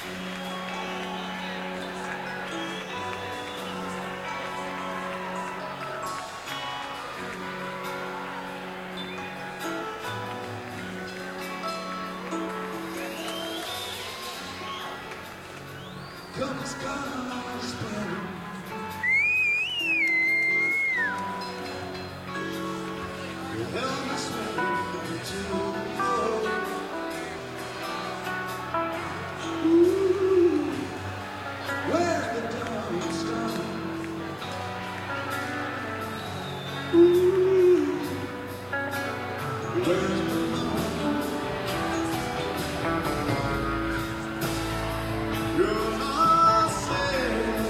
Come as cars burn. Your helmet's ready to roll. Ooh, where's the dawn star? Ooh, where's the moon? You're not safe.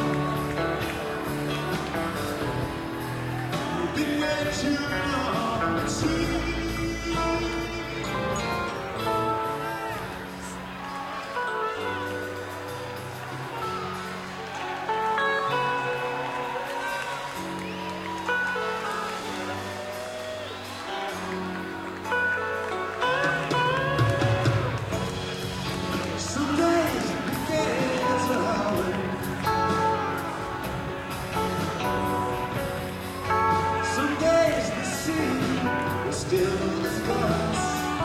You've been way too long to see. Some days the gales are howling. Some days the sea is still as glass.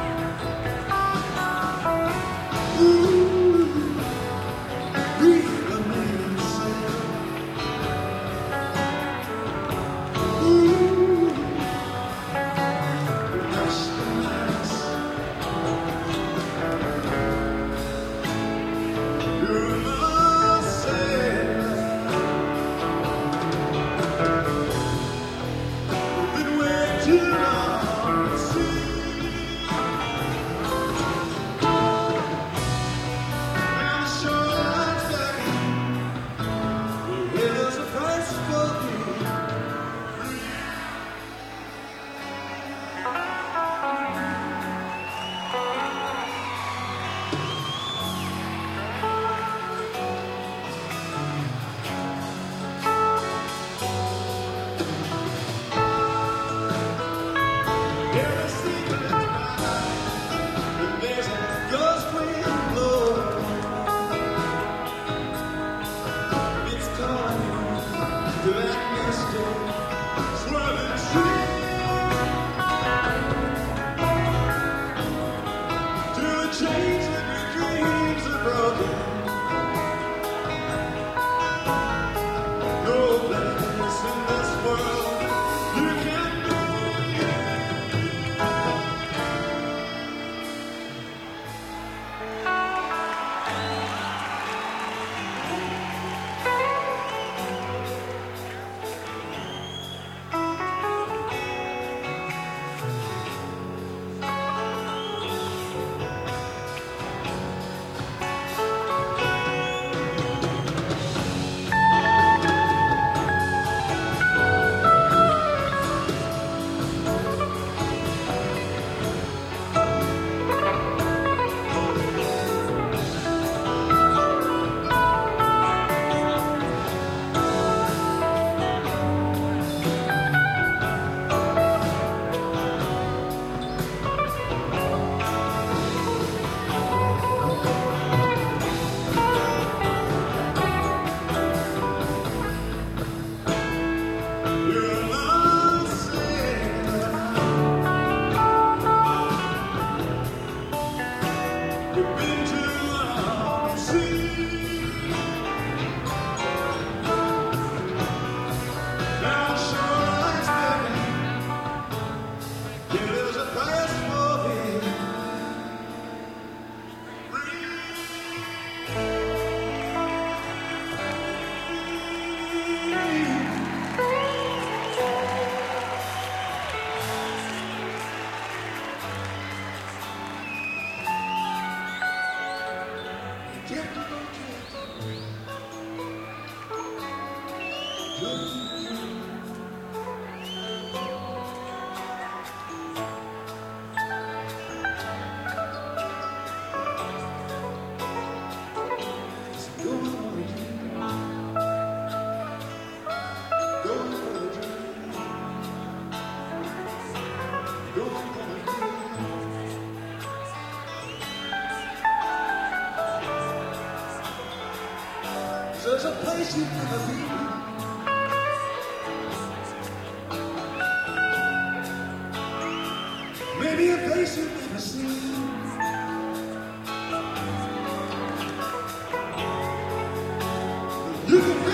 Ooh, breathe the main sail. Ooh, rush the nights. You're not safe. Been way too long to see. And the shoreline's begging. Here's a price for being free. Hear the secret cry. And there's a ghost wind blowing. It's calling to that mystic swirling tree. To the chains that your dreams are broken. No place in this world you can be. You're not safe. You've been too long to see. Now the shoreline's begging. There's a price for being free. There's a place you've never been. Maybe a place you've never seen. You can